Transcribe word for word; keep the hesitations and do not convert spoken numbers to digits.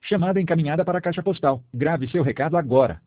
Chamada encaminhada para a caixa postal. Grave seu recado agora.